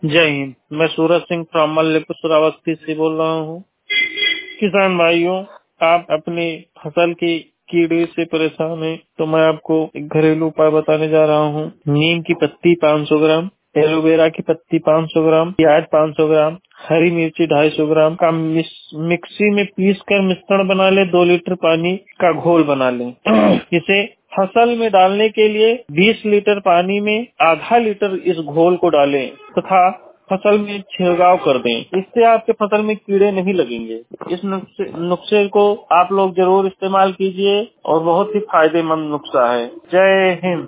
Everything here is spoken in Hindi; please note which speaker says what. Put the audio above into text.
Speaker 1: जय हिंद। मैं सूरज सिंह फ्रॉम मल्लीपुर श्रावस्ती से बोल रहा हूँ। किसान भाइयों, आप अपनी फसल की कीड़े से परेशान हैं तो मैं आपको एक घरेलू उपाय बताने जा रहा हूँ। नीम की पत्ती 500 ग्राम, एलोवेरा की पत्ती 500 ग्राम, प्याज 500 ग्राम, हरी मिर्ची 250 ग्राम का मिक्सी में पीस कर मिश्रण बना ले। 2 लीटर पानी का घोल बना ले। इसे फसल में डालने के लिए 20 लीटर पानी में आधा लीटर इस घोल को डालें तथा फसल में छिड़काव कर दें। इससे आपके फसल में कीड़े नहीं लगेंगे। इस नुस्खे को आप लोग जरूर इस्तेमाल कीजिए और बहुत ही फायदेमंद नुस्खा है। जय हिंद।